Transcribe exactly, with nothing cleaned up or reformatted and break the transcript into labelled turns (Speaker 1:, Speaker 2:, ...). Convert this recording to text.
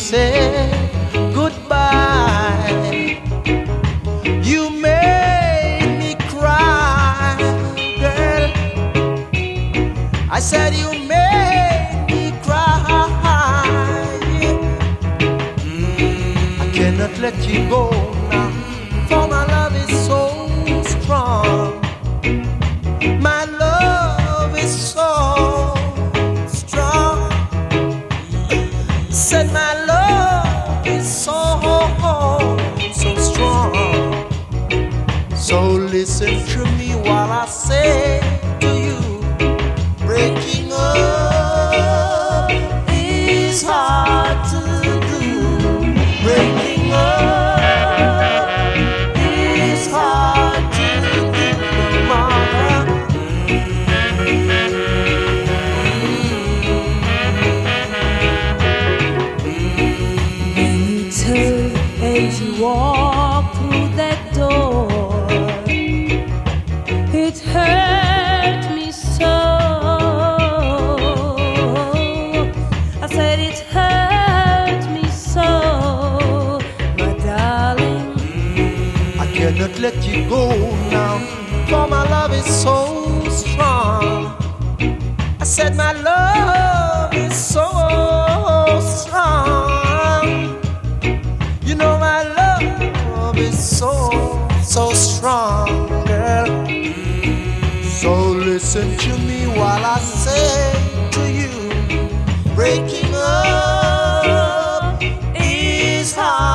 Speaker 1: say goodbye. You made me cry, girl. I said you made me cry. I cannot let you go now, for my love is so strong. My love is so strong. Said my love is so, so strong. So listen to me while I say to you, breaking up is hard to do. Breaking up is hard to do, mama.
Speaker 2: When you turn and you walk through that door, it hurt me so. I said it hurt me so, my darling.
Speaker 1: I cannot let you go now, for my love is so strong. I said my love is so strong. You know my love is so, so strong, girl. So listen to me while I say to you, breaking up is hard.